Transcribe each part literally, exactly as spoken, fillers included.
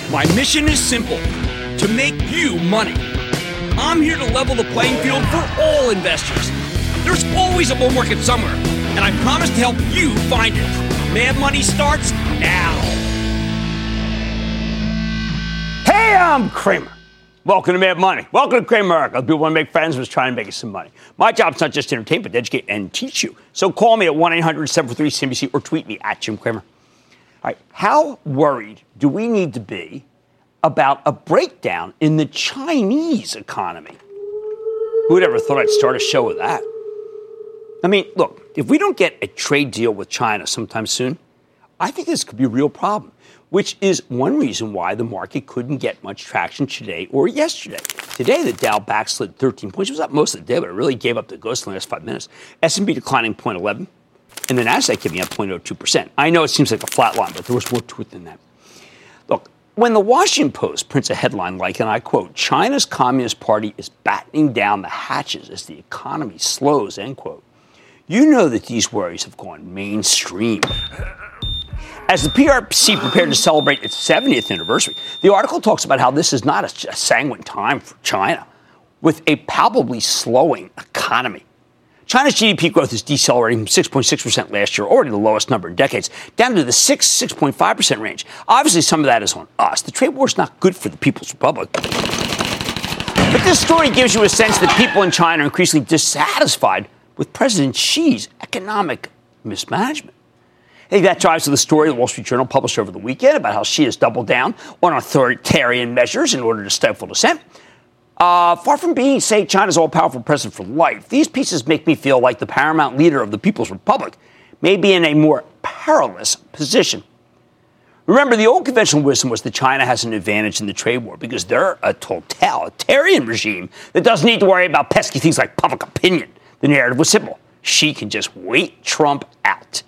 My mission is simple, to make you money. I'm here to level the playing field for all investors. There's always a bull market somewhere, and I promise to help you find it. Mad Money starts now. Hey, I'm Cramer. Welcome to Mad Money. Welcome to Cramer America. People want to make friends, was trying to make us some money. My job's not just to entertain, but to educate and teach you. So call me at one eight hundred seven four three C N B C or tweet me at Jim Cramer. All right, how worried do we need to be about a breakdown in the Chinese economy? Who'd ever thought I'd start a show with that? I mean, look, if we don't get a trade deal with China sometime soon, I think this could be a real problem, which is one reason why the market couldn't get much traction today or yesterday. Today, the Dow backslid thirteen points. It was up most of the day, but it really gave up the ghost in the last five minutes. S and P declining zero point one one, and the Nasdaq giving up zero point zero two percent. I know it seems like a flat line, but there was more to it than that. Look, when the Washington Post prints a headline like, and I quote, China's Communist Party is battening down the hatches as the economy slows, end quote, you know that these worries have gone mainstream. As the P R C prepared to celebrate its seventieth anniversary, the article talks about how this is not a, a sanguine time for China, with a palpably slowing economy. China's G D P growth is decelerating from six point six percent last year, already the lowest number in decades, down to the six, six point five percent range. Obviously, some of that is on us. The trade war is not good for the People's Republic. But this story gives you a sense that people in China are increasingly dissatisfied with President Xi's economic mismanagement. I think that drives to the story the Wall Street Journal published over the weekend about how Xi has doubled down on authoritarian measures in order to stifle dissent. Uh, far from being, say, China's all-powerful president for life, these pieces make me feel like the paramount leader of the People's Republic may be in a more perilous position. Remember, the old conventional wisdom was that China has an advantage in the trade war because they're a totalitarian regime that doesn't need to worry about pesky things like public opinion. The narrative was simple. Xi can just wait Trump out.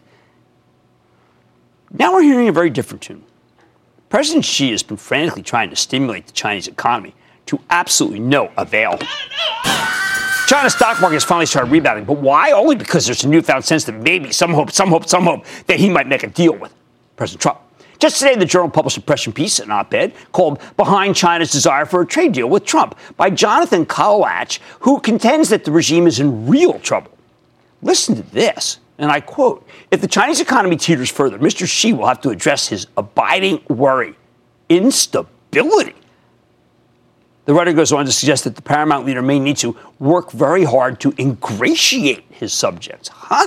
Now we're hearing a very different tune. President Xi has been frantically trying to stimulate the Chinese economy to absolutely no avail. China's stock market has finally started rebounding, but why? Only because there's a newfound sense that maybe some hope, some hope, some hope that he might make a deal with President Trump. Just today, the Journal published a press piece, an op-ed, called Behind China's Desire for a Trade Deal with Trump by Jonathan Kolach, who contends that the regime is in real trouble. Listen to this, and I quote, if the Chinese economy teeters further, Mister Xi will have to address his abiding worry, instability. The writer goes on to suggest that the paramount leader may need to work very hard to ingratiate his subjects. Huh?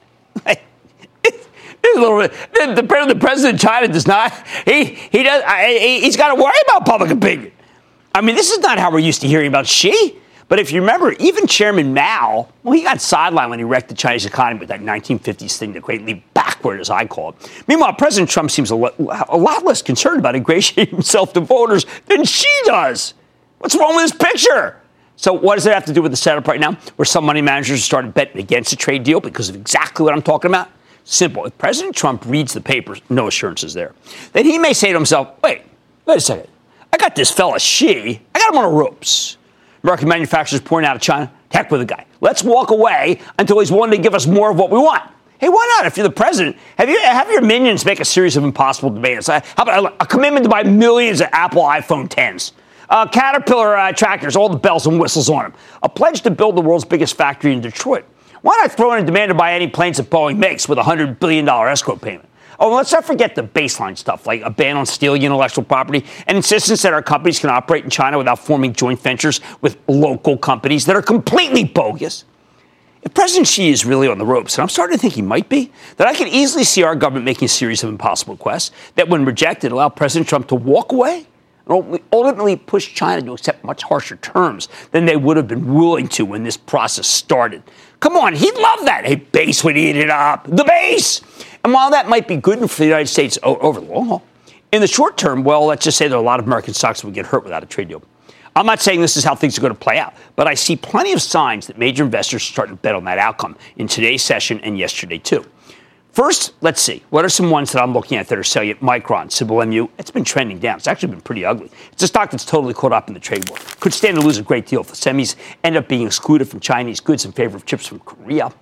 A little bit. The, the, the president of China does not. He he does. He, he's got to worry about public opinion. I mean, this is not how we're used to hearing about Xi. But if you remember, even Chairman Mao, well, he got sidelined when he wrecked the Chinese economy with that nineteen fifties thing, the great leap backward, as I call it. Meanwhile, President Trump seems a, lo- a lot less concerned about ingratiating himself to voters than Xi does. What's wrong with this picture? So what does it have to do with the setup right now, where some money managers started betting against a trade deal because of exactly what I'm talking about? Simple. If President Trump reads the papers, no assurances there, then he may say to himself, wait, wait a second. I got this fella Xi. I got him on the ropes. American manufacturers pouring out of China. Heck with the guy. Let's walk away until he's willing to give us more of what we want. Hey, why not? If you're the president, have you have your minions make a series of impossible demands. How about a, a commitment to buy millions of Apple iPhone tens? Uh, Caterpillar uh, tractors, all the bells and whistles on them. A pledge to build the world's biggest factory in Detroit. Why not throw in a demand to buy any planes that Boeing makes with a one hundred billion dollars escrow payment? Oh, and let's not forget the baseline stuff, like a ban on stealing intellectual property and insistence that our companies can operate in China without forming joint ventures with local companies that are completely bogus. If President Xi is really on the ropes, and I'm starting to think he might be, then I can easily see our government making a series of impossible requests that, when rejected, allow President Trump to walk away and ultimately push China to accept much harsher terms than they would have been willing to when this process started. Come on, he'd love that. Hey, base would eat it up. The base! And while that might be good for the United States over the long haul, in the short term, well, let's just say there are a lot of American stocks that would get hurt without a trade deal. I'm not saying this is how things are going to play out, but I see plenty of signs that major investors are starting to bet on that outcome in today's session and yesterday, too. First, let's see. What are some ones that I'm looking at that are selling at Micron, Symbol M U? It's been trending down. It's actually been pretty ugly. It's a stock that's totally caught up in the trade war. Could stand to lose a great deal if the semis end up being excluded from Chinese goods in favor of chips from Korea.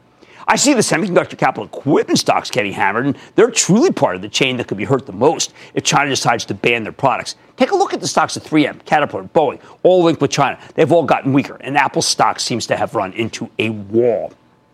I see the semiconductor capital equipment stocks getting hammered, and they're truly part of the chain that could be hurt the most if China decides to ban their products. Take a look at the stocks of three M, Caterpillar, Boeing, all linked with China. They've all gotten weaker, and Apple stock seems to have run into a wall.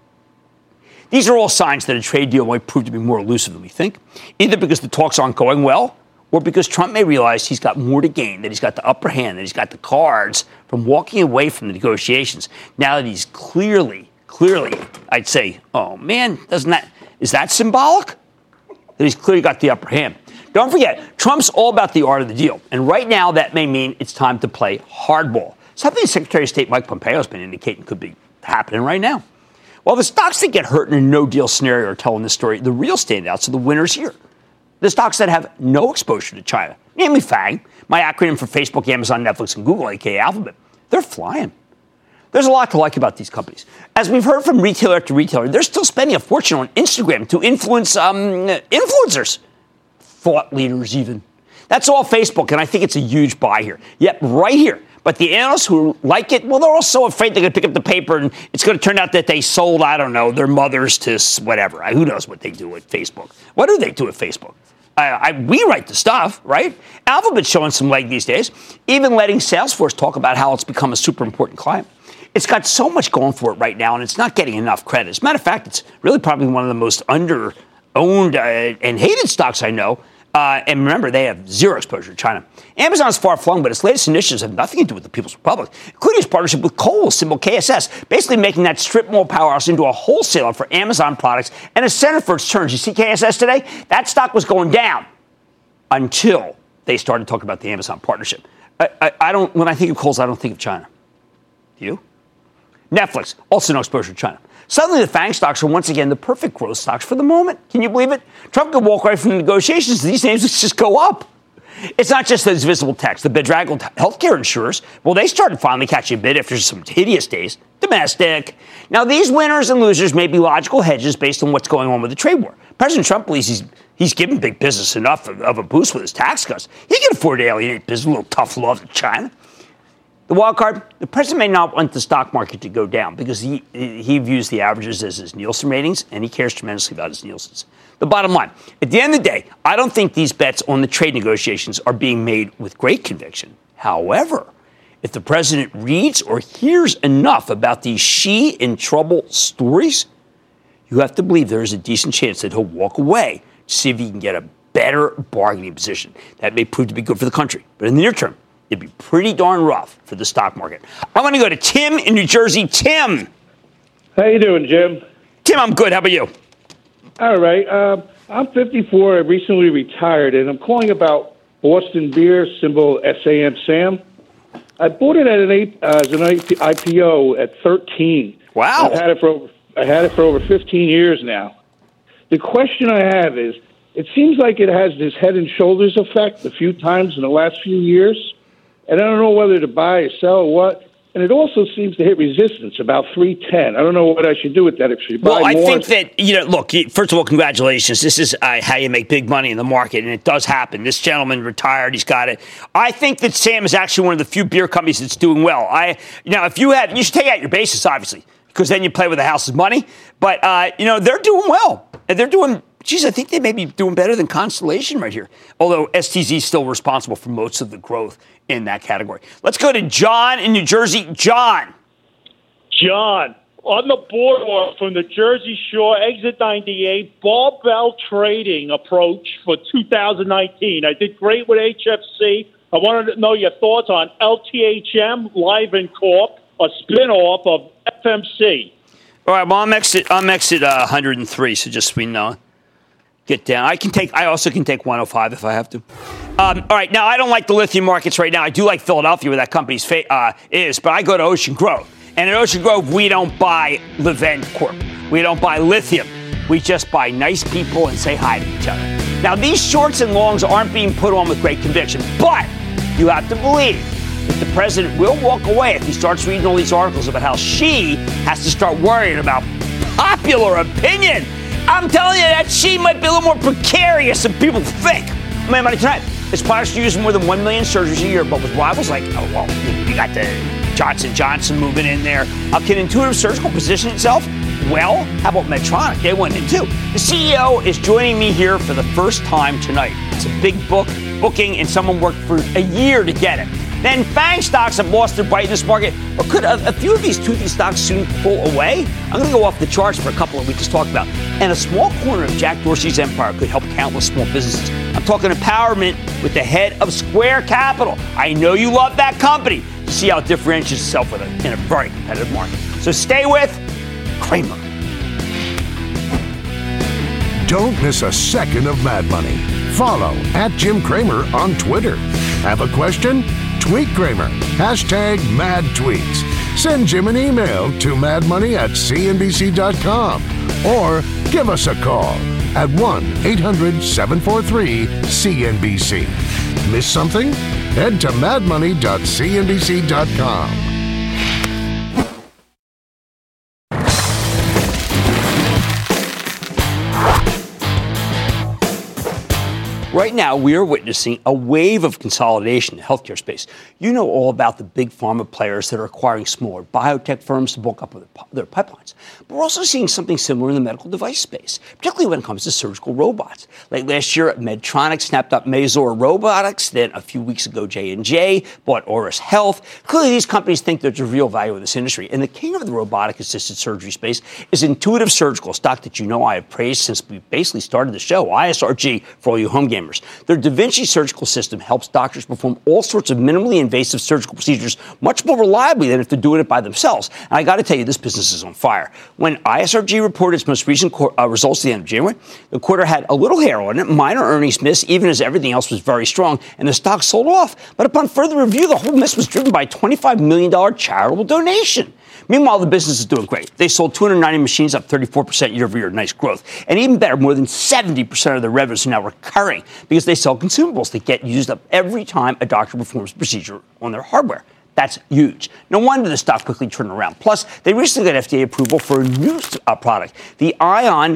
These are all signs that a trade deal might prove to be more elusive than we think, either because the talks aren't going well or because Trump may realize he's got more to gain, that he's got the upper hand, that he's got the cards from walking away from the negotiations now that he's clearly, clearly, I'd say, oh, man, doesn't that, is that symbolic? That he's clearly got the upper hand. Don't forget, Trump's all about the art of the deal, and right now that may mean it's time to play hardball, something Secretary of State Mike Pompeo has been indicating could be happening right now. While the stocks that get hurt in a no-deal scenario are telling this story, the real standouts are the winners here. The stocks that have no exposure to China, namely FANG, my acronym for Facebook, Amazon, Netflix, and Google, aka Alphabet, they're flying. There's a lot to like about these companies. As we've heard from retailer after retailer, they're still spending a fortune on Instagram to influence um, influencers, thought leaders even. That's all Facebook, and I think it's a huge buy here. Yep, right here. But the analysts who like it, well, they're all so afraid they're going to pick up the paper and it's going to turn out that they sold, I don't know, their mothers to whatever. Who knows what they do at Facebook? What do they do at Facebook? I, I, we write the stuff, right? Alphabet's showing some leg these days, even letting Salesforce talk about how it's become a super important client. It's got so much going for it right now, and it's not getting enough credit. As a matter of fact, it's really probably one of the most under-owned uh, and hated stocks I know. Uh, and remember, they have zero exposure to China. Amazon's far-flung, but its latest initiatives have nothing to do with the People's Republic, including its partnership with Kohl's, symbol K S S, basically making that strip mall powerhouse into a wholesaler for Amazon products and a center for its turns. You see K S S today? That stock was going down until they started talking about the Amazon partnership. I, I, I don't. When I think of Kohl's, I don't think of China. Do you? Netflix, also no exposure to China. Suddenly, the FANG stocks are once again the perfect growth stocks for the moment. Can you believe it? Trump could walk right from the negotiations. These names just go up. It's not just those visible techs. The bedraggled healthcare insurers, well, they started finally catching a bid after some hideous days. Domestic. Now, these winners and losers may be logical hedges based on what's going on with the trade war. President Trump believes he's he's given big business enough of, of a boost with his tax cuts. He can afford to alienate business, a little tough love to China. The wild card, the president may not want the stock market to go down because he he views the averages as his Nielsen ratings, and he cares tremendously about his Nielsen's. The bottom line, at the end of the day, I don't think these bets on the trade negotiations are being made with great conviction. However, if the president reads or hears enough about these she in trouble stories, you have to believe there is a decent chance that he'll walk away to see if he can get a better bargaining position. That may prove to be good for the country, but in the near term, it'd be pretty darn rough for the stock market. I want to go to Tim in New Jersey. Tim. How you doing, Jim? Tim, I'm good. How about you? All right. Um, I'm fifty-four. I recently retired, and I'm calling about Boston Beer, symbol S A M Sam. I bought it at an eight, uh, as an I P O at thirteen. Wow. I've had it for over, I had it for over fifteen years now. The question I have is, it seems like it has this head and shoulders effect a few times in the last few years. And I don't know whether to buy or sell or what. And it also seems to hit resistance about three ten. I don't know what I should do with that. If I should buy well, I more. think that, you know, look, first of all, congratulations. This is uh, how you make big money in the market, and it does happen. This gentleman retired. He's got it. I think that Sam is actually one of the few beer companies that's doing well. I Now, if you had, you should take out your basis, obviously, because then you play with the house's money. But, uh, you know, they're doing well. And they're doing, geez, I think they may be doing better than Constellation right here. Although S T Z is still responsible for most of the growth in that category. Let's go to John in New Jersey. John. John, on the boardwalk from the Jersey Shore, exit ninety-eight, barbell trading approach for two thousand nineteen. I did great with H F C. I wanted to know your thoughts on L T H M, Livent Corp, a spinoff of F M C. All right, well, I'm exit, I'm exit uh, one hundred three, so just so we know. Get down. I can take. I also can take one oh five if I have to. Um, all right. Now, I don't like the lithium markets right now. I do like Philadelphia, where that company's fa- uh, is, but I go to Ocean Grove. And at Ocean Grove, we don't buy Livent Corp. We don't buy lithium. We just buy nice people and say hi to each other. Now, these shorts and longs aren't being put on with great conviction, but you have to believe that the president will walk away if he starts reading all these articles about how she has to start worrying about popular opinion. I'm telling you that she might be a little more precarious than people think. Man, money tonight. Its products use more than one million surgeries a year, but with rivals like, oh, well, you got the Johnson and Johnson moving in there. Uh, can Intuitive Surgical position itself well, how about Medtronic? They went in too. The C E O is joining me here for the first time tonight. It's a big book, booking, and someone worked for a year to get it. Then FANG stocks have lost their bite in this market. But could a, a few of these toothy stocks soon pull away? I'm going to go off the charts for a couple of weeks to talk about. And a small corner of Jack Dorsey's empire could help countless small businesses. I'm talking empowerment with the head of Square Capital. I know you love that company. To see how it differentiates itself with it in a very competitive market. So stay with Cramer. Don't miss a second of Mad Money. Follow at Jim Cramer on Twitter. Have a question? Tweet Cramer. Hashtag Mad Tweets. Send Jim an email to madmoney at c n b c dot com or give us a call at one eight hundred seven four three C N B C. Miss something? Head to mad money dot c n b c dot com. Right now, we are witnessing a wave of consolidation in the healthcare space. You know all about the big pharma players that are acquiring smaller biotech firms to bulk up their pipelines. But we're also seeing something similar in the medical device space, particularly when it comes to surgical robots. Like last year, Medtronic snapped up Mazor Robotics. Then a few weeks ago, J and J bought Auris Health. Clearly, these companies think there's a real value in this industry. And the king of the robotic-assisted surgery space is Intuitive Surgical, a stock that you know I have praised since we basically started the show, I S R G for all you home gamers. Their Da Vinci surgical system helps doctors perform all sorts of minimally invasive surgical procedures much more reliably than if they're doing it by themselves. And I got to tell you, this business is on fire. When I S R G reported its most recent qu- uh, results at the end of January, the quarter had a little hair on it, minor earnings miss, even as everything else was very strong, and the stock sold off. But upon further review, the whole miss was driven by a twenty-five million dollars charitable donation. Meanwhile, the business is doing great. They sold two hundred ninety machines, up thirty-four percent year over year, nice growth. And even better, more than seventy percent of their revenues are now recurring because they sell consumables that get used up every time a doctor performs a procedure on their hardware. That's huge. No wonder the stock quickly turned around. Plus, they recently got F D A approval for a new uh, product, the Ion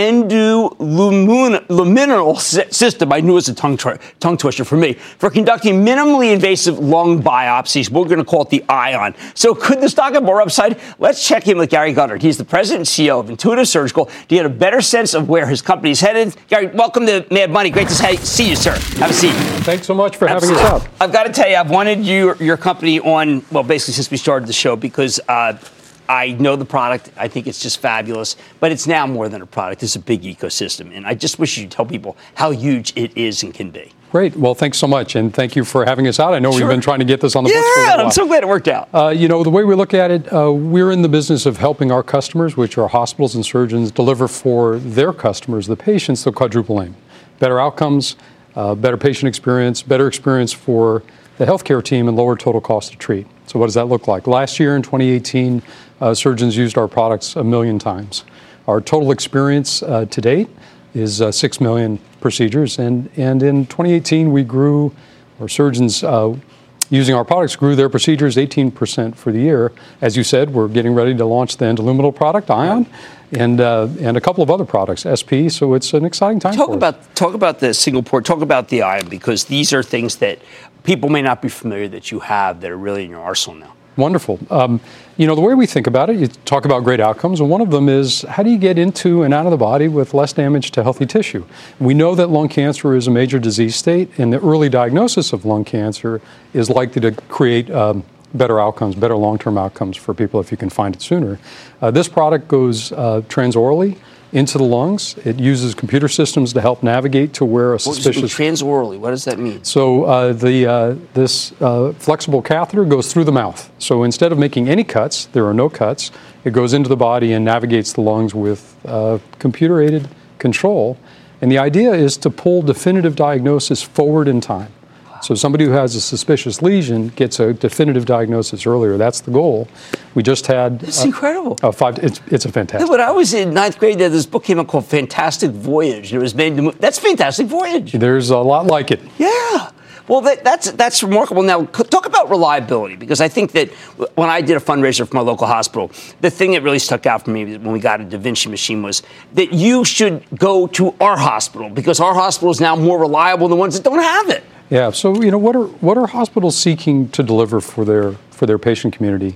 Endoluminal System. I knew it was a tongue, tr- tongue twister for me. For conducting minimally invasive lung biopsies, we're going to call it the Ion. So could the stock have more upside? Let's check in with Gary Goddard. He's the president and C E O of Intuitive Surgical to get a better sense of where his company is headed. Gary, welcome to Mad Money. Great to see you, sir. Have a seat. Thanks so much for Absolutely. having us out. I've got to tell you, I've wanted you, your company on, well, basically since we started the show because uh, I know the product. I think it's just fabulous. But it's now more than a product. It's a big ecosystem. And I just wish you'd tell people how huge it is and can be. Great. Well, thanks so much. And thank you for having us out. I know sure. we've been trying to get this on the yeah, books for a while. Yeah, I'm so glad it worked out. Uh, you know, the way we look at it, uh, we're in the business of helping our customers, which are hospitals and surgeons, deliver for their customers, the patients, the quadruple aim. Better outcomes, uh, better patient experience, better experience for the healthcare team, and lower total cost to treat. So what does that look like? Last year in twenty eighteen, uh, surgeons used our products a million times. Our total experience uh, to date is uh, six million procedures. And, and in twenty eighteen, we grew, our surgeons uh, using our products grew their procedures eighteen percent for the year. As you said, we're getting ready to launch the endoluminal product, Ion, and uh, and a couple of other products, S P. So it's an exciting time talk for about us. Talk about the single port, talk about the Ion, because these are things that people may not be familiar that you have that are really in your arsenal now. Wonderful. Um, you know, the way we think about it, you talk about great outcomes, and one of them is how do you get into and out of the body with less damage to healthy tissue? We know that lung cancer is a major disease state, and the early diagnosis of lung cancer is likely to create um, better outcomes, better long-term outcomes for people if you can find it sooner. Uh, this product goes uh, transorally into the lungs. It uses computer systems to help navigate to where a suspicious... Transorally, what does that mean? So uh, the uh, this uh, flexible catheter goes through the mouth. So instead of making any cuts, there are no cuts, it goes into the body and navigates the lungs with uh, computer-aided control. And the idea is to pull definitive diagnosis forward in time. So somebody who has a suspicious lesion gets a definitive diagnosis earlier. That's the goal. We just had... It's uh, incredible. Uh, five, it's, it's a fantastic... Yeah, when I was in ninth grade, this book came out called Fantastic Voyage. And it was made to... That's Fantastic Voyage. There's a lot like it. Yeah. Well, that, that's that's remarkable. Now, talk about reliability, because I think that when I did a fundraiser for my local hospital, the thing that really stuck out for me when we got a Da Vinci machine was that you should go to our hospital, because our hospital is now more reliable than the ones that don't have it. Yeah. So, you know, what are what are hospitals seeking to deliver for their for their patient community?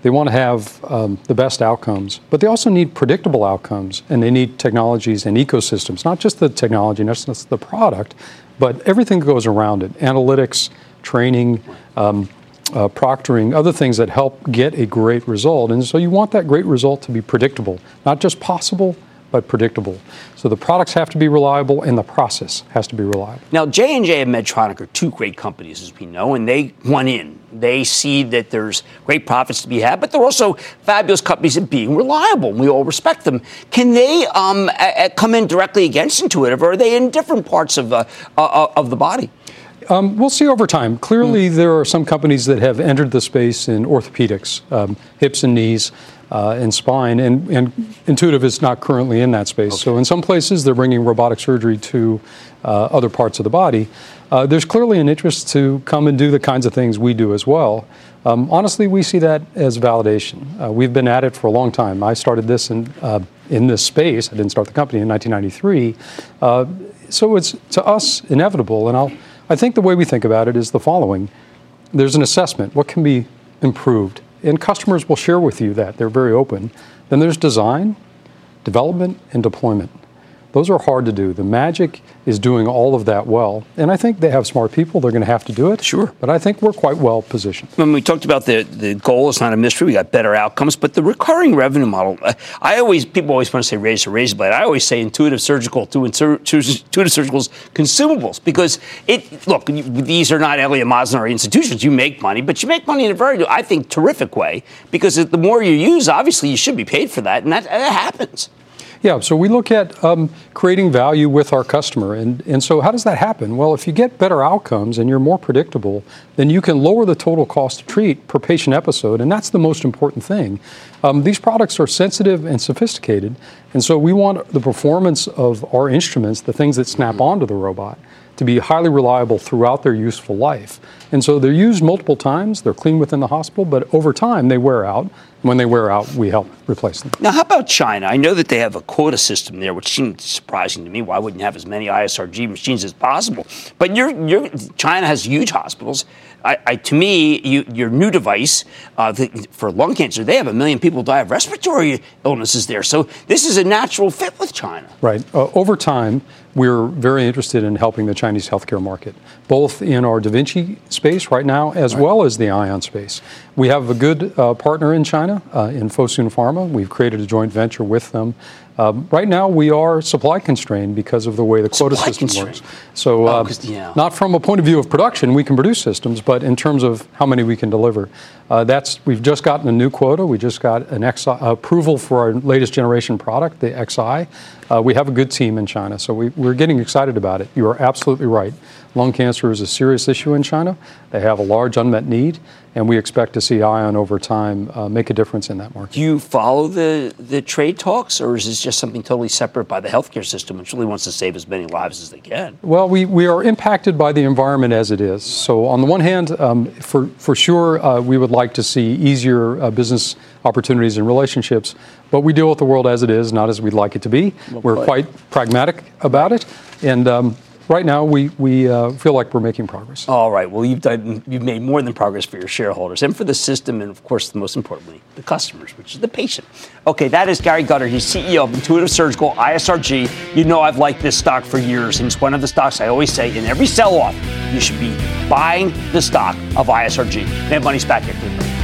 They want to have um, the best outcomes, but they also need predictable outcomes, and they need technologies and ecosystems, not just the technology, not just the product, but everything that goes around it, analytics, training, um, uh, proctoring, other things that help get a great result. And so you want that great result to be predictable, not just possible, but predictable. So the products have to be reliable, and the process has to be reliable. Now, J and J and Medtronic are two great companies, as we know, and they went in. They see that there's great profits to be had, but they're also fabulous companies at being reliable, and we all respect them. Can they um, a- a come in directly against Intuitive, or are they in different parts of, uh, uh, of the body? Um, we'll see over time. Clearly, mm. there are some companies that have entered the space in orthopedics, um, hips and knees, uh, and spine, and, and Intuitive is not currently in that space. Okay. So in some places, they're bringing robotic surgery to uh, other parts of the body. Uh, there's clearly an interest to come and do the kinds of things we do as well. Um, honestly, we see that as validation. Uh, we've been at it for a long time. I started this in, uh, in this space. I didn't start the company in nineteen ninety-three. Uh, so it's, to us, inevitable, and I'll I think the way we think about it is the following. There's an assessment. What can be improved? And customers will share with you that. They're very open. Then there's design, development, and deployment. Those are hard to do. The magic is doing all of that well. And I think they have smart people. They're going to have to do it. Sure. But I think we're quite well positioned. When we talked about the, the goal, it's not a mystery. We got better outcomes. But the recurring revenue model, I always, people always want to say razor, razor blade. I always say Intuitive Surgical to Intuitive Surgical's consumables. Because, it look, these are not Elliott Mosner institutions. You make money, but you make money in a very, I think, terrific way. Because the more you use, obviously, you should be paid for that. And that, that happens. Yeah, so we look at um, creating value with our customer. And, and so how does that happen? Well, if you get better outcomes and you're more predictable, then you can lower the total cost to treat per patient episode, and that's the most important thing. Um, these products are sensitive and sophisticated, and so we want the performance of our instruments, the things that snap onto the robot, to be highly reliable throughout their useful life. And so they're used multiple times, they're cleaned within the hospital, but over time they wear out. When they wear out, we help replace them. Now, how about China? I know that they have a quota system there, which seems surprising to me. Why wouldn't you have as many I S R G machines as possible? But you're, you're, China has huge hospitals. I, I, to me, you, your new device uh, the, for lung cancer, they have a million people die of respiratory illnesses there. So this is a natural fit with China. Right. Uh, over time, we're very interested in helping the Chinese healthcare market, both in our Da Vinci space right now, as right. well as the Ion space. We have a good uh, partner in China, uh, in Fosun Pharma. We've created a joint venture with them. Um, right now, we are supply constrained because of the way the quota supply system constrained. works. So, uh, oh, yeah. not from a point of view of production, we can produce systems, but in terms of how many we can deliver, uh, that's we've just gotten a new quota. We just got an X I, uh, approval for our latest generation product, the X I. Uh, we have a good team in China, so we, we're getting excited about it. You are absolutely right. Lung cancer is a serious issue in China. They have a large unmet need, and we expect to see Ion over time uh, make a difference in that market. Do you follow the, the trade talks, or is this just something totally separate by the healthcare system, which really wants to save as many lives as they can? Well, we, we are impacted by the environment as it is. So on the one hand, um, for, for sure, uh, we would like to see easier uh, business opportunities and relationships, but we deal with the world as it is, not as we'd like it to be. Well, we're quite pragmatic about it, and um, right now, we, we uh, feel like we're making progress. All right. Well, you've done, you've made more than progress for your shareholders and for the system, and of course, most importantly, the customers, which is the patient. Okay, that is Gary Guthart. He's C E O of Intuitive Surgical, I S R G. You know I've liked this stock for years, and it's one of the stocks I always say in every sell-off, you should be buying the stock of I S R G. Mad Money's back here.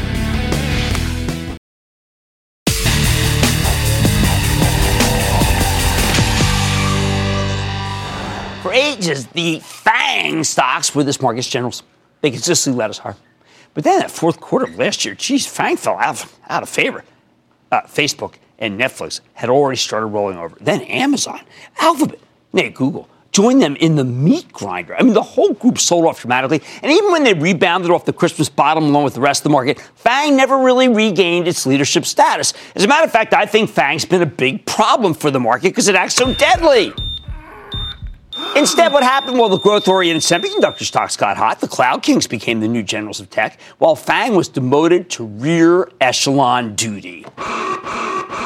For ages, the FANG stocks were this market's generals. They consistently led us higher. But then that fourth quarter of last year, geez, FANG fell out of, out of favor. Uh, Facebook and Netflix had already started rolling over. Then Amazon, Alphabet, nay, Google joined them in the meat grinder. I mean, the whole group sold off dramatically. And even when they rebounded off the Christmas bottom along with the rest of the market, FANG never really regained its leadership status. As a matter of fact, I think FANG's been a big problem for the market because it acts so deadly. Instead, what happened? Well, the growth-oriented semiconductor stocks got hot. The cloud kings became the new generals of tech, while FANG was demoted to rear echelon duty.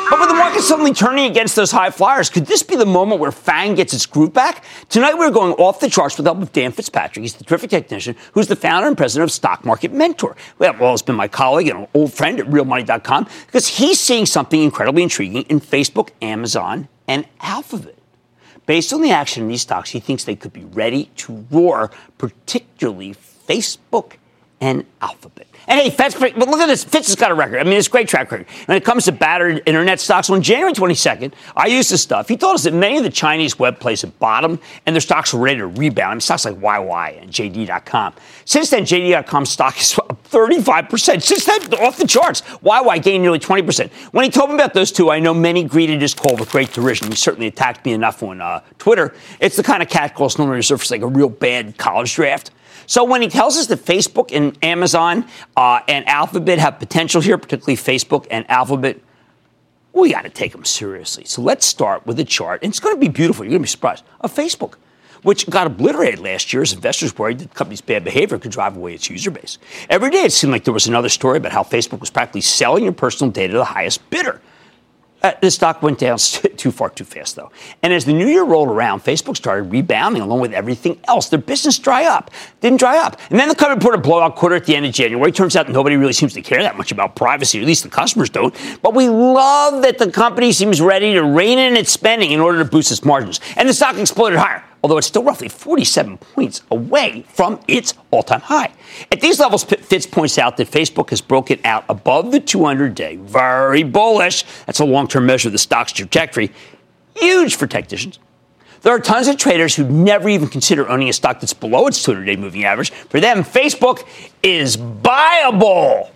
But with the market suddenly turning against those high flyers, could this be the moment where FANG gets its groove back? Tonight, we're going off the charts with the help of Dan Fitzpatrick. He's the terrific technician who's the founder and president of Stock Market Mentor. Well, well, it's been my colleague and an old friend at real money dot com because he's seeing something incredibly intriguing in Facebook, Amazon, and Alphabet. Based on the action in these stocks, he thinks they could be ready to roar, particularly Facebook and Alphabet. And hey, Fitz, but look at this. Fitz has got a record. I mean, it's a great track record. When it comes to battered internet stocks, on January twenty-second, I used this stuff. He told us that many of the Chinese web plays have bottomed and their stocks were ready to rebound. I mean, stocks like Y Y and J D dot com. Since then, J D dot com stock is up thirty-five percent. Since then, off the charts. Y Y gained nearly twenty percent. When he told me about those two, I know many greeted his call with great derision. He certainly attacked me enough on uh, Twitter. It's the kind of cat calls normally reserved for like a real bad college draft. So when he tells us that Facebook and Amazon uh, and Alphabet have potential here, particularly Facebook and Alphabet, we got to take them seriously. So let's start with a chart, and it's going to be beautiful. You're going to be surprised. Of Facebook, which got obliterated last year as investors worried that the company's bad behavior could drive away its user base. Every day it seemed like there was another story about how Facebook was practically selling your personal data to the highest bidder. Uh, the stock went down too far, too fast, though. And as the new year rolled around, Facebook started rebounding along with everything else. Their business dry up, didn't dry up. And then the company reported a blowout quarter at the end of January. Turns out nobody really seems to care that much about privacy, or at least the customers don't. But we love that the company seems ready to rein in its spending in order to boost its margins. And the stock exploded higher, although it's still roughly forty-seven points away from its all-time high. At these levels, Fitz points out that Facebook has broken out above the two hundred day. Very bullish. That's a long-term measure of the stock's trajectory. Huge for technicians. There are tons of traders who never even consider owning a stock that's below its two hundred day moving average. For them, Facebook is buyable.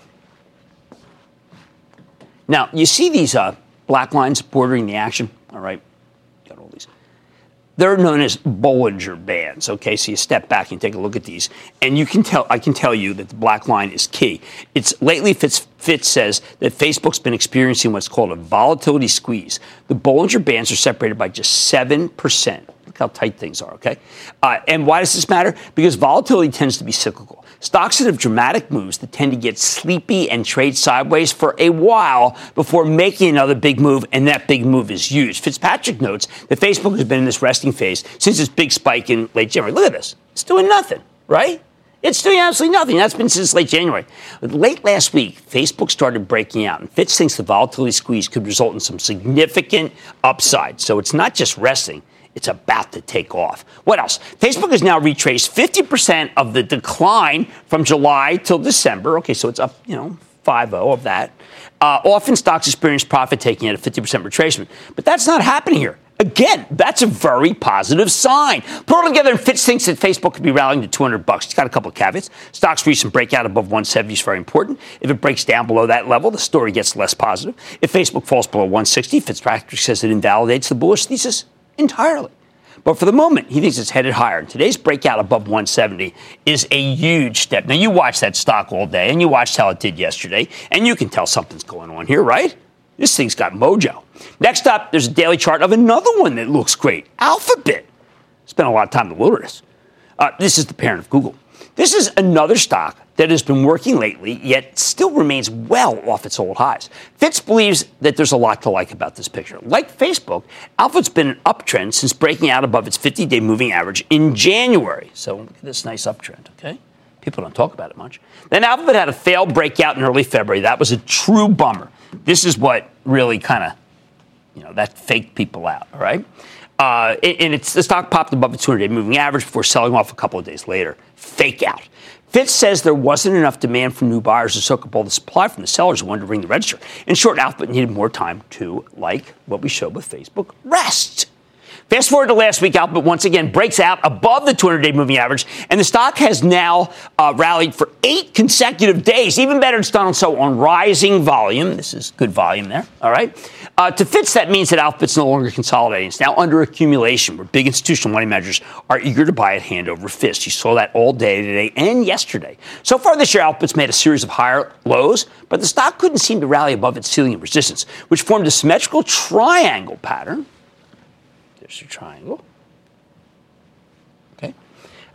Now, you see these uh, black lines bordering the action? All right. Got all these. They're known as Bollinger Bands, okay? So you step back and take a look at these, and you can tell, I can tell you that the black line is key. It's lately, Fitz, Fitz says that Facebook's been experiencing what's called a volatility squeeze. The Bollinger Bands are separated by just seven percent. Look how tight things are, okay? Uh, and why does this matter? Because volatility tends to be cyclical. Stocks that have dramatic moves that tend to get sleepy and trade sideways for a while before making another big move, and that big move is huge. Fitzpatrick notes that Facebook has been in this resting phase since its big spike in late January. Look at this. It's doing nothing, right? It's doing absolutely nothing. That's been since late January. But late last week, Facebook started breaking out, and Fitz thinks the volatility squeeze could result in some significant upside. So it's not just resting. It's about to take off. What else? Facebook has now retraced fifty percent of the decline from July till December. Okay, so it's up, you know, five oh of that. Uh, often stocks experience profit taking at a fifty percent retracement. But that's not happening here. Again, that's a very positive sign. Put it all together, and Fitz thinks that Facebook could be rallying to two hundred bucks. It's got a couple of caveats. Stock's recent breakout above one seventy is very important. If it breaks down below that level, the story gets less positive. If Facebook falls below one sixty, Fitzpatrick says it invalidates the bullish thesis entirely. But for the moment, he thinks it's headed higher. And today's breakout above one seventy is a huge step. Now, you watched that stock all day, and you watched how it did yesterday, and you can tell something's going on here, right? This thing's got mojo. Next up, there's a daily chart of another one that looks great, Alphabet. Spent a lot of time in the wilderness. Uh, this is the parent of Google. This is another stock that has been working lately, yet still remains well off its old highs. Fitz believes that there's a lot to like about this picture. Like Facebook, Alphabet's been an uptrend since breaking out above its fifty day moving average in January. So look at this nice uptrend, okay? People don't talk about it much. Then Alphabet had a failed breakout in early February. That was a true bummer. This is what really kind of, you know, that faked people out, all right? Uh, and it's, the stock popped above its two hundred day moving average before selling off a couple of days later. Fake out. Fitz says there wasn't enough demand from new buyers to soak up all the supply from the sellers who wanted to ring the register. In short, Alphabet needed more time to, like what we showed with Facebook, rest. Fast forward to last week, Alphabet once again breaks out above the two hundred day moving average, and the stock has now uh, rallied for eight consecutive days. Even better, it's done so on rising volume. This is good volume there, all right? Uh, to Fitz, that means that Alphabet's no longer consolidating. It's now under accumulation, where big institutional money managers are eager to buy it hand over fist. You saw that all day today and yesterday. So far this year, Alphabet's made a series of higher lows, but the stock couldn't seem to rally above its ceiling of resistance, which formed a symmetrical triangle pattern. There's your triangle. Okay.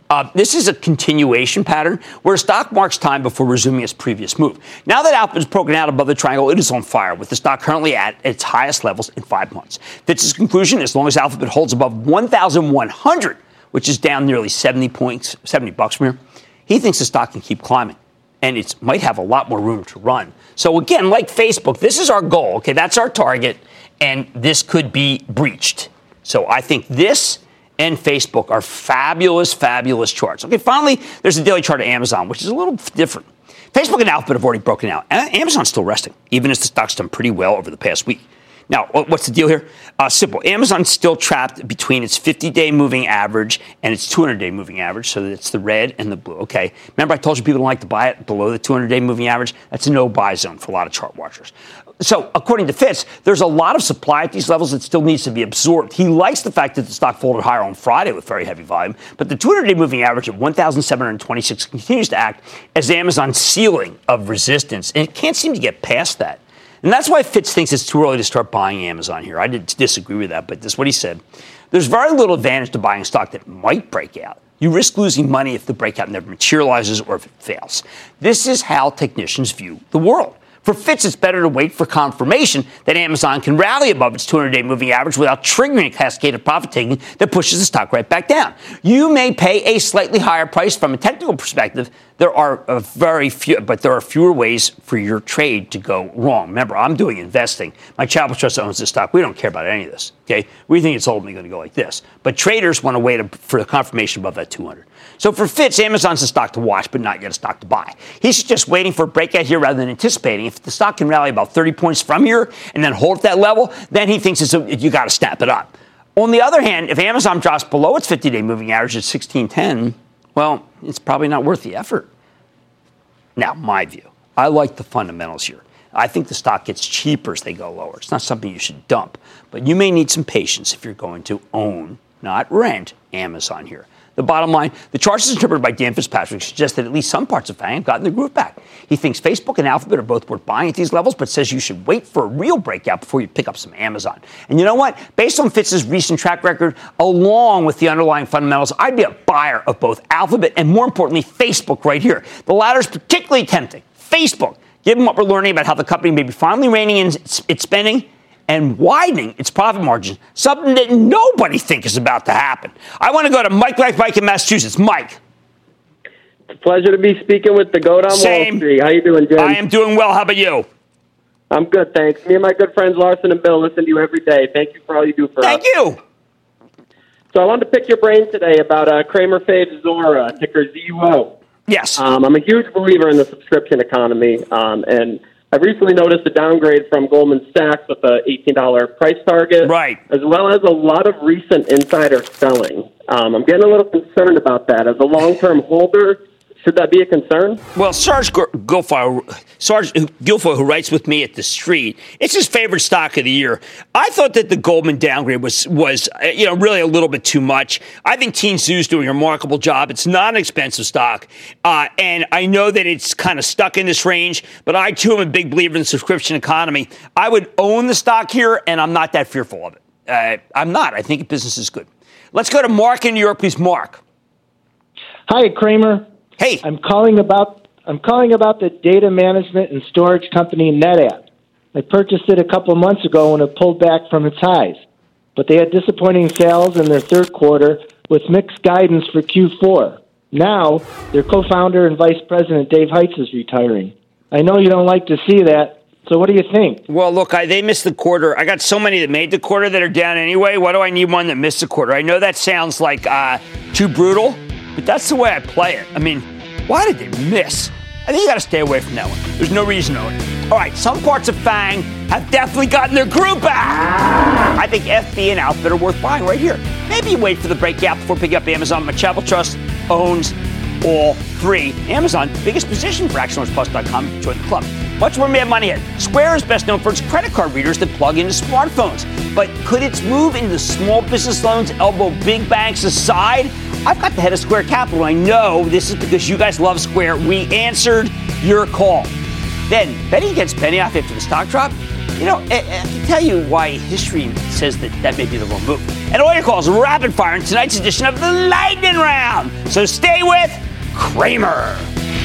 Uh, this is a continuation pattern where a stock marks time before resuming its previous move. Now that Alphabet is broken out above the triangle, it is on fire, with the stock currently at its highest levels in five months. Fitz's conclusion, as long as Alphabet holds above one thousand one hundred, which is down nearly seventy points, seventy bucks from here, he thinks the stock can keep climbing. And it might have a lot more room to run. So again, like Facebook, this is our goal. Okay, that's our target, and this could be breached. So I think this and Facebook are fabulous, fabulous charts. Okay, finally, there's a daily chart of Amazon, which is a little different. Facebook and Alphabet have already broken out. Amazon's still resting, even as the stock's done pretty well over the past week. Now, what's the deal here? Uh, simple. Amazon's still trapped between its fifty-day moving average and its two hundred day moving average, so it's the red and the blue. Okay. Remember I told you people don't like to buy it below the two hundred day moving average? That's a no-buy zone for a lot of chart watchers. So, according to Fitz, there's a lot of supply at these levels that still needs to be absorbed. He likes the fact that the stock folded higher on Friday with very heavy volume, but the two hundred day moving average at one thousand seven hundred twenty-six continues to act as Amazon's ceiling of resistance, and it can't seem to get past that. And that's why Fitz thinks it's too early to start buying Amazon here. I didn't disagree with that, but this is what he said. There's very little advantage to buying a stock that might break out. You risk losing money if the breakout never materializes or if it fails. This is how technicians view the world. For Fitz, it's better to wait for confirmation that Amazon can rally above its two hundred day moving average without triggering a cascade of profit-taking that pushes the stock right back down. You may pay a slightly higher price from a technical perspective. There are a very few, but there are fewer ways for your trade to go wrong. Remember, I'm doing investing. My Chapel Trust owns this stock. We don't care about any of this. Okay, we think it's ultimately going to go like this. But traders want to wait for the confirmation above that two hundred. So for Fitz, Amazon's a stock to watch, but not yet a stock to buy. He's just waiting for a breakout here rather than anticipating. If the stock can rally about thirty points from here and then hold at that level, then he thinks it's a, you got to snap it up. On the other hand, if Amazon drops below its fifty day moving average at sixteen ten, well, it's probably not worth the effort. Now, my view, I like the fundamentals here. I think the stock gets cheaper as they go lower. It's not something you should dump, but you may need some patience if you're going to own, not rent, Amazon here. The bottom line, the charts as interpreted by Dan Fitzpatrick suggest that at least some parts of FANG have gotten their groove back. He thinks Facebook and Alphabet are both worth buying at these levels, but says you should wait for a real breakout before you pick up some Amazon. And you know what? Based on Fitz's recent track record, along with the underlying fundamentals, I'd be a buyer of both Alphabet and, more importantly, Facebook right here. The latter is particularly tempting. Facebook, given what we're learning about how the company may be finally reining in its, its spending and widening its profit margins, something that nobody thinks is about to happen. I want to go to Mike like Mike in Massachusetts. Mike. It's a pleasure to be speaking with the GOAT on Same. Wall Street. How you doing, Jim? I am doing well. How about you? I'm good, thanks. Me and my good friends Larson and Bill listen to you every day. Thank you for all you do for Thank us. Thank you. So I wanted to pick your brain today about uh, Kramer Fave Zora, ticker Z U O. Yes. Um, I'm a huge believer in the subscription economy, um, and I've recently noticed a downgrade from Goldman Sachs with a eighteen dollars price target, right, as well as a lot of recent insider selling. Um, I'm getting a little concerned about that. As a long-term holder, should that be a concern? Well, Sarge Guilfoyle, Sarge Guilfoyle, who writes with me at The Street, it's his favorite stock of the year. I thought that the Goldman downgrade was, was you know, really a little bit too much. I think Teen Zoo's doing a remarkable job. It's not an expensive stock, uh, and I know that it's kind of stuck in this range, but I, too, am a big believer in the subscription economy. I would own the stock here, and I'm not that fearful of it. Uh, I'm not. I think business is good. Let's go to Mark in New York, please. Mark. Hi, Kramer. Hey, I'm calling about I'm calling about the data management and storage company NetApp. I purchased it a couple months ago when it pulled back from its highs, but they had disappointing sales in their third quarter with mixed guidance for Q four. Now, their co-founder and vice president Dave Heitz is retiring. I know you don't like to see that, so what do you think? Well, look, I, they missed the quarter. I got so many that made the quarter that are down anyway. Why do I need one that missed the quarter? I know that sounds like uh, too brutal, but that's the way I play it. I mean, why did they miss? I think you got to stay away from that one. There's no reason to own it. All right, some parts of FANG have definitely gotten their groove back. I think F B and Alphabet are worth buying right here. Maybe you wait for the breakout before picking up Amazon. My Chapel Trust owns all three. Amazon, biggest position for Action Owners Plus dot com. Join the club. Much more Mad Money ahead. Square is best known for its credit card readers that plug into smartphones. But could its move into small business loans elbow big banks aside? I've got the head of Square Capital. I know this is because you guys love Square. We answered your call. Then, betting against Benioff after the stock drop? You know, I, I can tell you why history says that that may be the wrong move. And all your calls are rapid fire in tonight's edition of the Lightning Round. So stay with Cramer.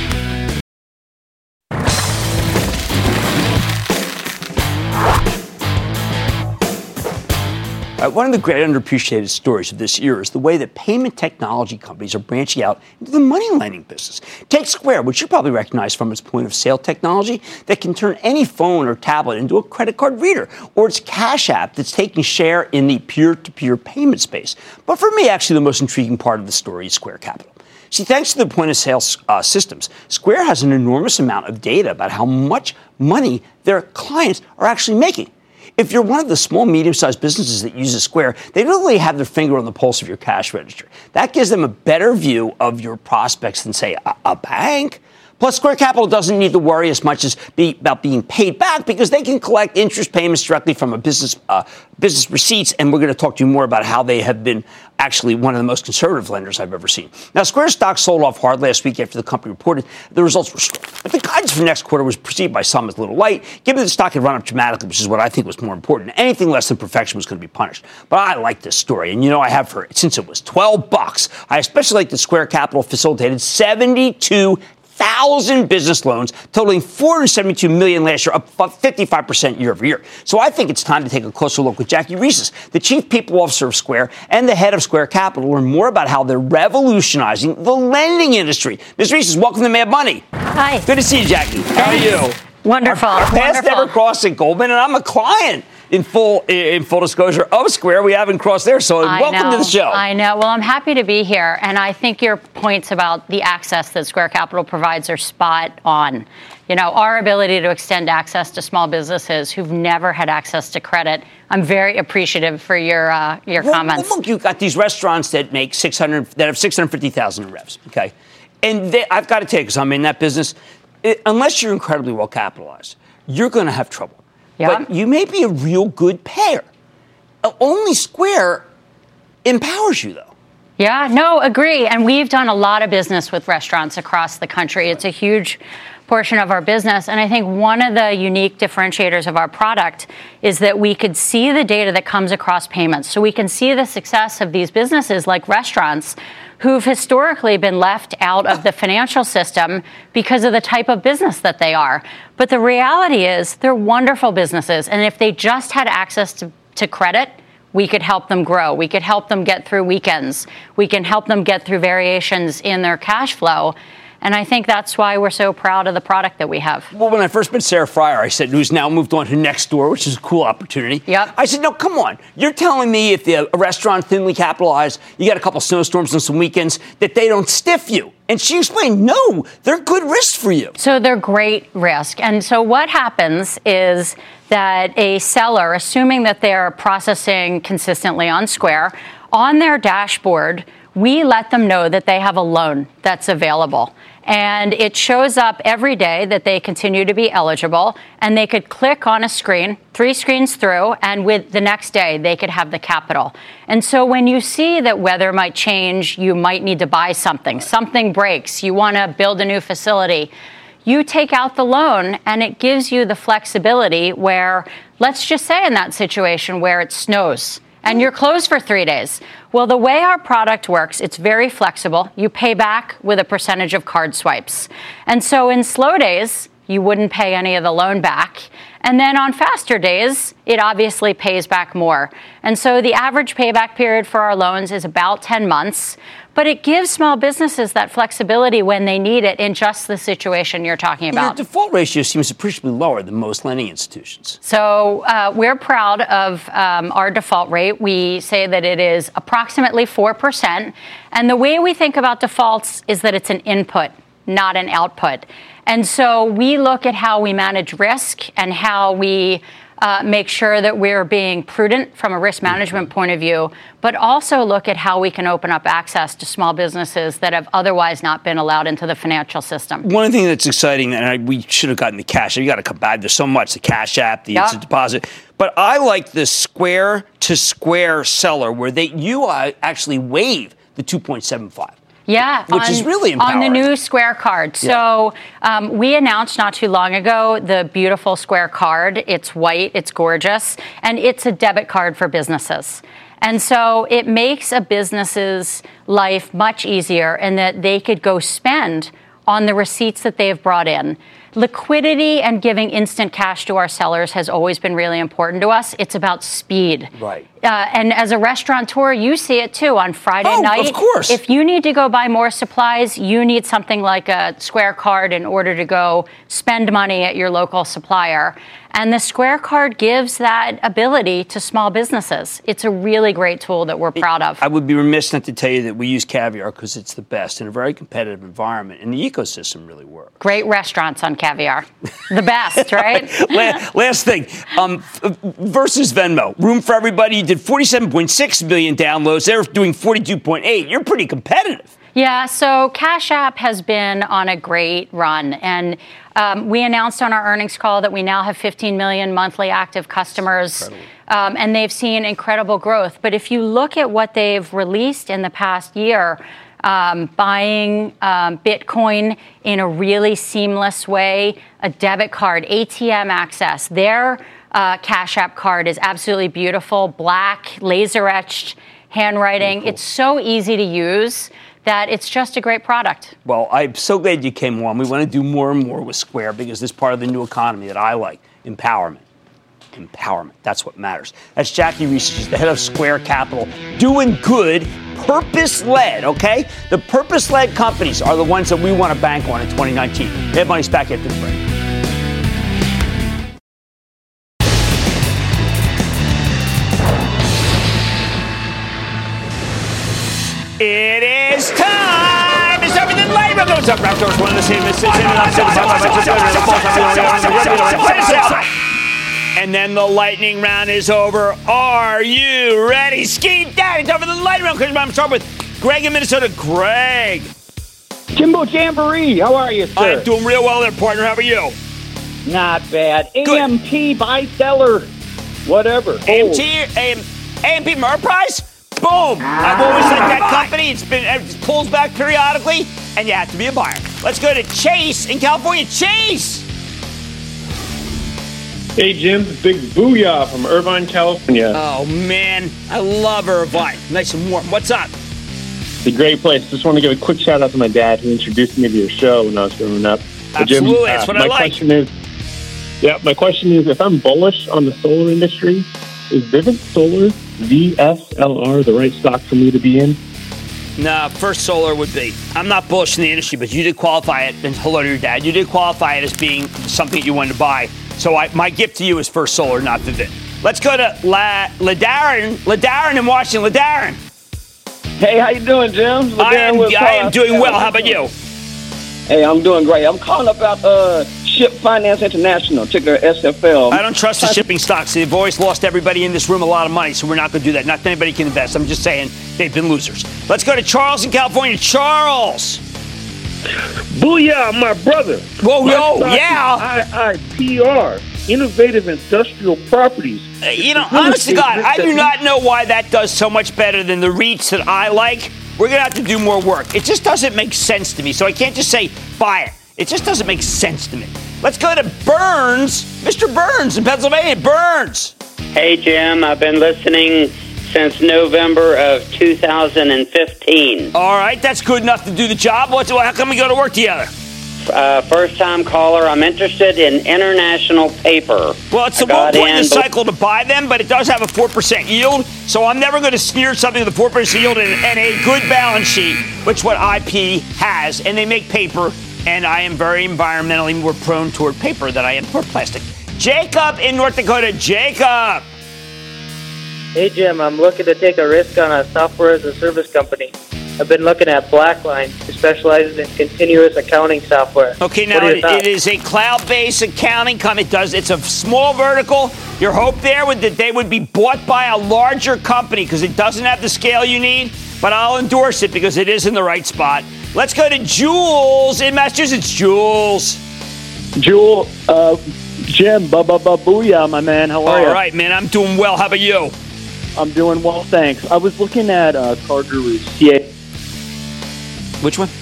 Uh, one of the great underappreciated stories of this year is the way that payment technology companies are branching out into the money lending business. Take Square, which you probably recognize from its point-of-sale technology that can turn any phone or tablet into a credit card reader, or its Cash App that's taking share in the peer-to-peer payment space. But for me, actually, the most intriguing part of the story is Square Capital. See, thanks to the point-of-sale uh, systems, Square has an enormous amount of data about how much money their clients are actually making. If you're one of the small, medium-sized businesses that uses Square, they literally have their finger on the pulse of your cash register. That gives them a better view of your prospects than, say, a, a bank. Plus, Square Capital doesn't need to worry as much as be, about being paid back because they can collect interest payments directly from a business uh, business receipts, and we're going to talk to you more about how they have been actually one of the most conservative lenders I've ever seen. Now, Square stock sold off hard last week after the company reported the results were strong, but the guidance for next quarter was perceived by some as a little light, given the stock had run up dramatically, which is what I think was more important. Anything less than perfection was going to be punished. But I like this story, and you know I have for since it was twelve bucks. I especially like that Square Capital facilitated seventy-two thousand business loans, totaling four hundred seventy-two million dollars last year, up fifty-five percent year over year. So I think it's time to take a closer look with Jackie Reeses, the chief people officer of Square and the head of Square Capital, learn more about how they're revolutionizing the lending industry. Miz Reeses, welcome to Mad Money. Hi. Good to see you, Jackie. How are you? Wonderful. Our, our paths Wonderful. never crossed at Goldman, and I'm a client. In full in full disclosure of Square, we haven't crossed there, so I welcome know, to the show. I know. Well, I'm happy to be here, and I think your points about the access that Square Capital provides are spot on. You know, our ability to extend access to small businesses who've never had access to credit. I'm very appreciative for your uh, your well, comments. Well, look, you've got these restaurants that make six hundred that have six hundred fifty thousand in revs, okay? And they, I've got to tell you, because I'm in that business, it, unless you're incredibly well capitalized, you're going to have trouble. Yeah. But you may be a real good payer. Uh, only Square empowers you, though. Yeah, no, agree. And we've done a lot of business with restaurants across the country. It's a huge portion of our business. And I think one of the unique differentiators of our product is that we could see the data that comes across payments. So we can see the success of these businesses like restaurants who've historically been left out of the financial system because of the type of business that they are. But the reality is they're wonderful businesses. And if they just had access to, to credit, we could help them grow. We could help them get through weekends. We can help them get through variations in their cash flow. And I think that's why we're so proud of the product that we have. Well, when I first met Sarah Fryer, I said, who's now moved on to Nextdoor, which is a cool opportunity. Yep. I said, no, come on. You're telling me if the a restaurant thinly capitalized, you got a couple snowstorms and some weekends, that they don't stiff you. And she explained, no, they're good risks for you. So they're great risk. And so what happens is that a seller, assuming that they're processing consistently on Square, on their dashboard, we let them know that they have a loan that's available. And it shows up every day that they continue to be eligible, and they could click on a screen, three screens through, and with the next day, they could have the capital. And so when you see that weather might change, you might need to buy something, something breaks, you want to build a new facility, you take out the loan, and it gives you the flexibility where, let's just say in that situation where it snows, and you're closed for three days. Well, the way our product works, it's very flexible. You pay back with a percentage of card swipes. And so in slow days, you wouldn't pay any of the loan back. And then on faster days, it obviously pays back more. And so the average payback period for our loans is about ten months. But it gives small businesses that flexibility when they need it in just the situation you're talking about. Your default ratio seems appreciably lower than most lending institutions. So uh, we're proud of um, our default rate. We say that it is approximately four percent. And the way we think about defaults is that it's an input, not an output. And so we look at how we manage risk and how we Uh, make sure that we're being prudent from a risk management point of view, but also look at how we can open up access to small businesses that have otherwise not been allowed into the financial system. One thing that's exciting, and I, we should have gotten the Cash App. You got to come back. There's so much, the Cash App, the yep. instant deposit. But I like the Square to Square seller where they you uh, actually waive the two point seven five. Yeah, which on, is really empowering. On the new Square card. So um, we announced not too long ago the beautiful Square card. It's white, it's gorgeous, and it's a debit card for businesses. And so it makes a business's life much easier in that they could go spend on the receipts that they've brought in. Liquidity and giving instant cash to our sellers has always been really important to us. It's about speed. Right. Uh, and as a restaurateur, you see it too on Friday oh, night. Of course. If you need to go buy more supplies, you need something like a Square card in order to go spend money at your local supplier. And the Square card gives that ability to small businesses. It's a really great tool that we're proud of. I would be remiss not to tell you that we use Caviar because it's the best in a very competitive environment, and the ecosystem really works. Great restaurants on Caviar. The best, right? last, last thing, um, versus Venmo. Room for Everybody, you did forty-seven point six million downloads. They're doing forty-two point eight. You're pretty competitive. Yeah, so Cash App has been on a great run. And um, we announced on our earnings call that we now have fifteen million monthly active customers. Um, and they've seen incredible growth. But if you look at what they've released in the past year, um, buying um, Bitcoin in a really seamless way, a debit card, A T M access, their uh, Cash App card is absolutely beautiful, black, laser-etched handwriting. Cool. It's so easy to use that it's just a great product. Well, I'm so glad you came on. We want to do more and more with Square because this is part of the new economy that I like, empowerment. Empowerment. That's what matters. That's Jackie Reese. She's the head of Square Capital. Doing good, purpose-led, okay? The purpose-led companies are the ones that we want to bank on in twenty nineteen. Mad Money's back after the break. It is time! It's everything labor goes up. Raptors one of the same. And then the lightning round is over. Are you ready? Ski Daddy, time for the lightning round. I'm starting with Greg in Minnesota. Greg. Jimbo Jamboree, how are you, sir? I'm doing real well there, partner. How are you? Not bad. A M P, buy, seller, whatever. A M T, A M P Mer Price? Boom! I've always liked that company. It's been it pulls back periodically, and you have to be a buyer. Let's go to Chase in California. Chase! Hey, Jim. Big booyah from Irvine, California. Oh, man. I love Irvine. Nice and warm. What's up? It's a great place. Just want to give a quick shout out to my dad who introduced me to your show when I was growing up. Absolutely. Jim, That's uh, what my I like. Question is, yeah, my question is, if I'm bullish on the solar industry, is Vivint Solar, V S L R, the right stock for me to be in? No, First Solar would be. I'm not bullish in the industry, but you did qualify it, and hello to your dad, you did qualify it as being something you wanted to buy. So I, my gift to you is First Solar, not Vivint. Let's go to La, LaDarren, LaDarren in Washington. LaDarren. Hey, how you doing, Jim? I am, I am doing well. How about you? Hey, I'm doing great. I'm calling about uh, Ship Finance International, ticker S F L. I don't trust the shipping stocks. They've always lost everybody in this room a lot of money, so we're not going to do that. Not that anybody can invest. I'm just saying they've been losers. Let's go to Charles in California. Charles. Booyah, my brother. Whoa, my whoa, yeah. I I P R, Innovative Industrial Properties. Uh, you know, honest to God, I do not know why that does so much better than the REITs that I like. We're going to have to do more work. It just doesn't make sense to me, so I can't just say buy it. It just doesn't make sense to me. Let's go to Burns. Mister Burns in Pennsylvania. Burns. Hey, Jim. I've been listening since November of two thousand fifteen. All right, that's good enough to do the job. What's, how come we go to work together? Uh, first-time caller. I'm interested in International Paper. Well, it's the wrong point in the cycle to buy them, but it does have a four percent yield, so I'm never going to sneer something with a four percent yield and, and a good balance sheet, which what I P has, and they make paper, and I am very environmentally more prone toward paper than I am toward plastic. Jacob in North Dakota. Jacob. Hey, Jim, I'm looking to take a risk on a software as a service company. I've been looking at Blackline, who specializes in continuous accounting software. Okay, now it, it is a cloud-based accounting company. It does. It's a small vertical. Your hope there would that they would be bought by a larger company because it doesn't have the scale you need, but I'll endorse it because it is in the right spot. Let's go to Jules in Massachusetts. Jules. Jewel, uh, Jim, ba-ba-ba-booyah, my man. How are you? All right, man. I'm doing well. How about you? I'm doing well, thanks. I was looking at uh, CarGurus, C A. Which one?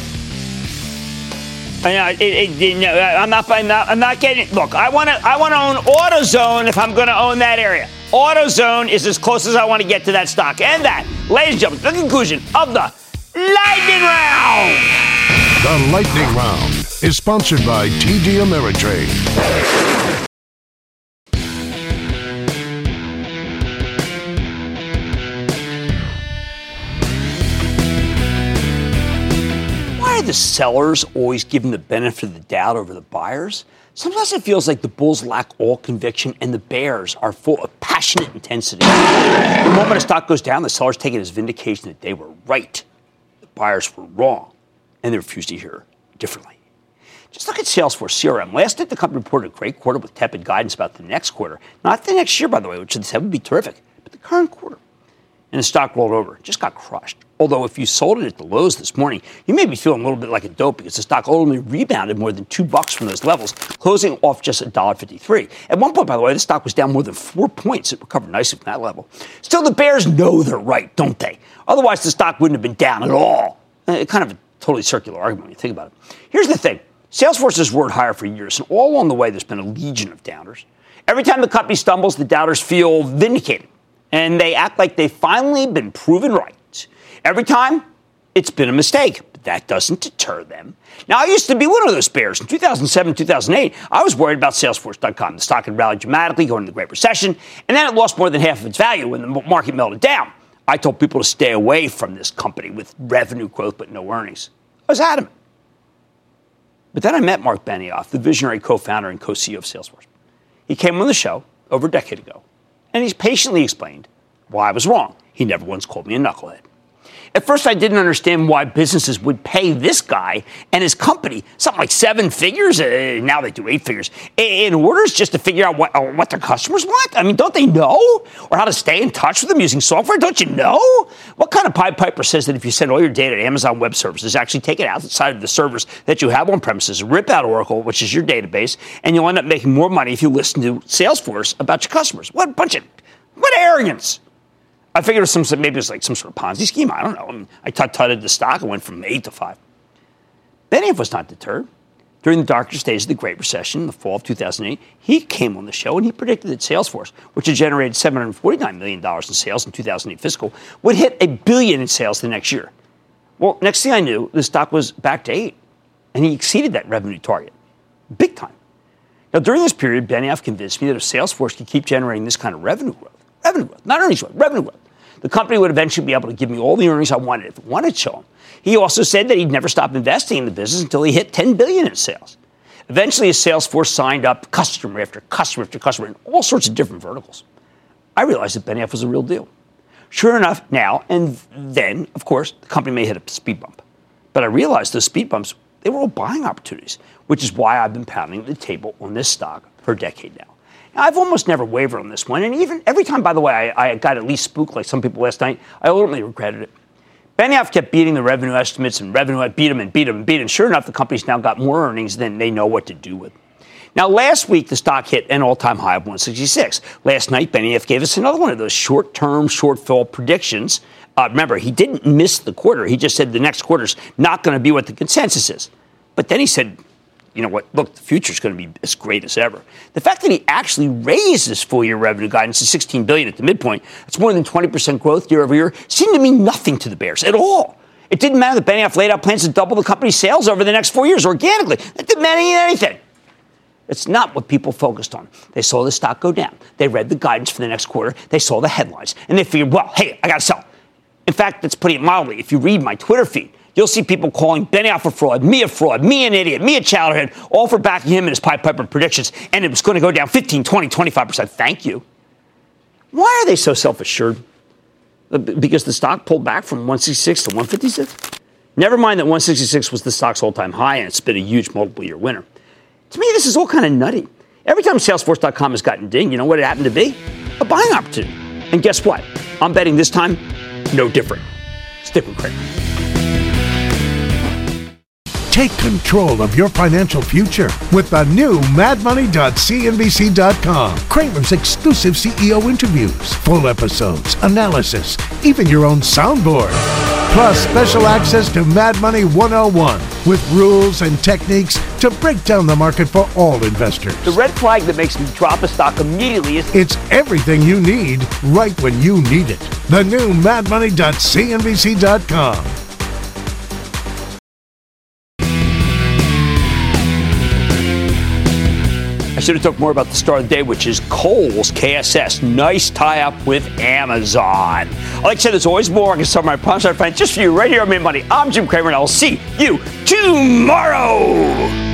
I know, it, it, it, no, I'm not. I'm not. I'm not getting. Look, I want to. I want to own AutoZone if I'm going to own that area. AutoZone is as close as I want to get to that stock. And that, ladies and gentlemen, the conclusion of the Lightning Round. The Lightning Round is sponsored by T D Ameritrade. The sellers always give them the benefit of the doubt over the buyers. Sometimes it feels like the bulls lack all conviction and the bears are full of passionate intensity. The moment a stock goes down, the sellers take it as vindication that they were right. The buyers were wrong, and they refuse to hear differently. Just look at Salesforce C R M. Last night, the company reported a great quarter with tepid guidance about the next quarter. Not the next year, by the way, which they said would be terrific, but the current quarter. And the stock rolled over. It just got crushed. Although if you sold it at the lows this morning, you may be feeling a little bit like a dope because the stock only rebounded more than two bucks from those levels, closing off just one dollar fifty-three. At one point, by the way, the stock was down more than four points. It recovered nicely from that level. Still, the bears know they're right, don't they? Otherwise, the stock wouldn't have been down at all. Uh, kind of a totally circular argument when you think about it. Here's the thing. Salesforce has roared higher for years, and all along the way, there's been a legion of doubters. Every time the company stumbles, the doubters feel vindicated, and they act like they've finally been proven right. Every time, it's been a mistake, but that doesn't deter them. Now, I used to be one of those bears. In two thousand seven, two thousand eight, I was worried about Salesforce dot com. The stock had rallied dramatically going into the Great Recession, and then it lost more than half of its value when the market melted down. I told people to stay away from this company with revenue growth but no earnings. I was adamant. But then I met Mark Benioff, the visionary co-founder and co-C E O of Salesforce. He came on the show over a decade ago, and he's patiently explained why I was wrong. He never once called me a knucklehead. At first, I didn't understand why businesses would pay this guy and his company something like seven figures. Uh, now they do eight figures in orders just to figure out what, uh, what their customers want. I mean, don't they know? Or how to stay in touch with them using software? Don't you know? What kind of Pied Piper says that if you send all your data to Amazon Web Services, actually take it outside of the servers that you have on premises, rip out Oracle, which is your database, and you'll end up making more money if you listen to Salesforce about your customers? What a bunch of, what arrogance. I figured it was some, maybe it was like some sort of Ponzi scheme. I don't know. I mean, I tut-tutted the stock and went from eight to five. Benioff was not deterred. During the darkest days of the Great Recession, in the fall of two thousand eight, he came on the show and he predicted that Salesforce, which had generated seven hundred forty-nine million dollars in sales in two thousand eight fiscal, would hit a billion in sales the next year. Well, next thing I knew, the stock was back to eight, and he exceeded that revenue target. Big time. Now, during this period, Benioff convinced me that if Salesforce could keep generating this kind of revenue growth, revenue growth, not earnings growth, revenue growth, the company would eventually be able to give me all the earnings I wanted if it wanted to show him. He also said that he'd never stop investing in the business until he hit ten billion dollars in sales. Eventually, his Salesforce signed up customer after customer after customer in all sorts of different verticals. I realized that Benioff was a real deal. Sure enough, now and then, of course, the company may hit a speed bump. But I realized those speed bumps, they were all buying opportunities, which is why I've been pounding the table on this stock for a decade now. Now, I've almost never wavered on this one, and even every time, by the way, I, I got at least spooked like some people last night, I ultimately regretted it. Benioff kept beating the revenue estimates, and revenue beat them and beat them and beat them, and sure enough, the company's now got more earnings than they know what to do with. Now, last week, the stock hit an all-time high of one sixty-six. Last night, Benioff gave us another one of those short-term, shortfall predictions. Uh, remember, he didn't miss the quarter. He just said the next quarter's not going to be what the consensus is. But then he said, you know what, look, the future's going to be as great as ever. The fact that he actually raised his full-year revenue guidance to sixteen billion dollars at the midpoint, that's more than twenty percent growth year over year, seemed to mean nothing to the bears at all. It didn't matter that Benioff laid out plans to double the company's sales over the next four years organically. That didn't mean anything. It's not what people focused on. They saw the stock go down. They read the guidance for the next quarter. They saw the headlines. And they figured, well, hey, I got to sell. In fact, let's put it mildly. If you read my Twitter feed, you'll see people calling Benioff a fraud, me a fraud, me an idiot, me a chowderhead, all for backing him and his Pied Piper predictions, and it was going to go down fifteen, twenty, twenty-five percent. Thank you. Why are they so self-assured? Because the stock pulled back from one sixty-six to one fifty-six? Never mind that one sixty-six was the stock's all-time high, and it's been a huge multiple-year winner. To me, this is all kind of nutty. Every time Salesforce dot com has gotten dinged, you know what it happened to be? A buying opportunity. And guess what? I'm betting this time, no different. Stick with Cramer. Take control of your financial future with the new mad money dot C N B C dot com. Cramer's exclusive C E O interviews, full episodes, analysis, even your own soundboard. Plus, special access to Mad Money one oh one with rules and techniques to break down the market for all investors. The red flag that makes me drop a stock immediately is it's everything you need right when you need it. The new mad money dot c n b c dot com. I should have talked more about the star of the day, which is Kohl's K S S. Nice tie-up with Amazon. Like I said, there's always more. I can start my promise, I find just for you right here on Mad Money. I'm Jim Cramer, and I'll see you tomorrow.